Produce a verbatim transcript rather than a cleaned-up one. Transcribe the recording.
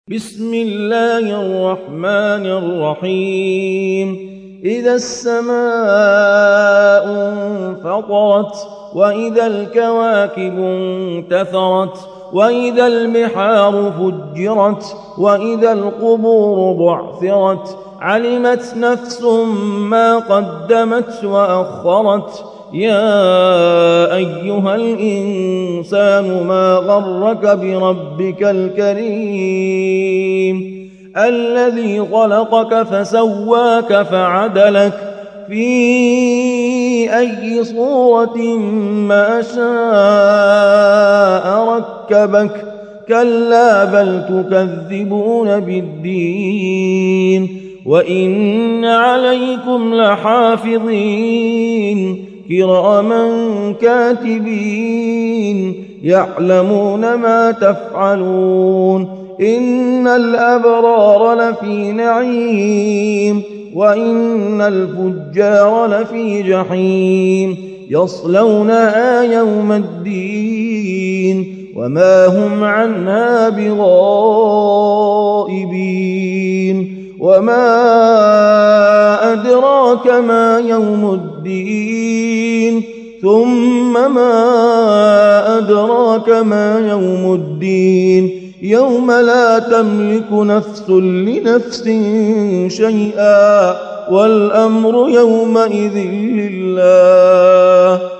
بسم الله الرحمن الرحيم إذا السماء انفطرت وإذا الكواكب انتثرت وإذا البحار فجرت وإذا القبور بعثرت علمت نفس ما قدمت وأخرت يا أيها الإنسان ما غرك بربك الكريم الذي خلقك فسواك فعدلك في أي صورة ما شاء ركبك كلا بل تكذبون بالدين وإن عليكم لحافظين كراما كاتبين يعلمون ما تفعلون إن الأبرار لفي نعيم وإن الفجار لفي جحيم يصلونها يوم الدين وما هم عنها بغائبين وما أدراك ما يوم الدين ثم ما أدراك ما يوم الدين يوم لا تملك نفس لنفس شيئا والأمر يومئذ لله